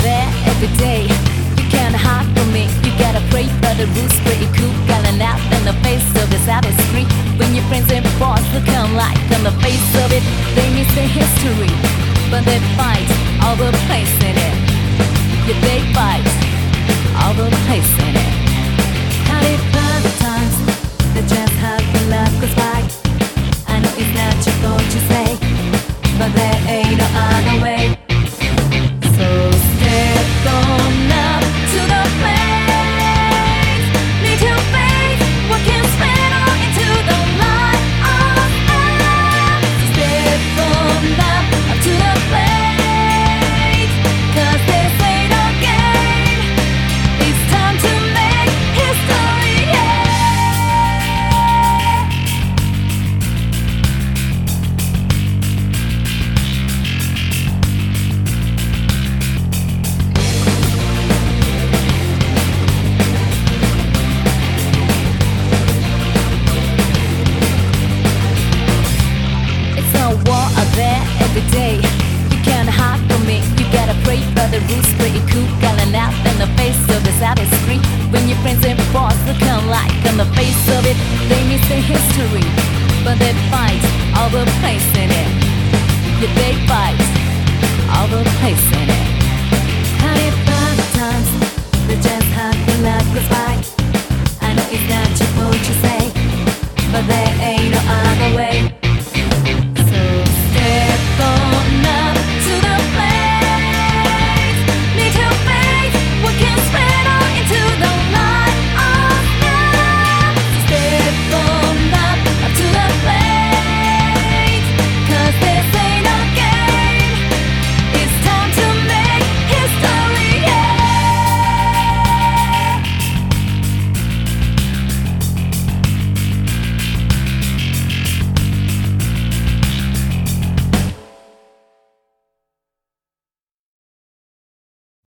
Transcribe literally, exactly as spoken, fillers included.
there every day. You can't hide from me. You gotta pray for the rules, pretty cool, calling out in the face of this artistry. When your friends and boss look like on the face of it, they miss the history, but they fight all the place in it. Yeah, they fight all the place in it. How they find the times that just how the love goes by. I know it's not your fault to say, but there ain't no other way. So step on up to the place. Need to face what can spread on into the light of us. Step on up, up to the place. Cause this ain't no game. It's time to make history, yeah. It's a war out there every day. You can't hide from me. You gotta pray for the rules, pretty cool, calling out in the face of this artistry. When your friends and boss look like on the face of it, they miss the history, but they fight all the place in it. Yeah, they fight all the place in it.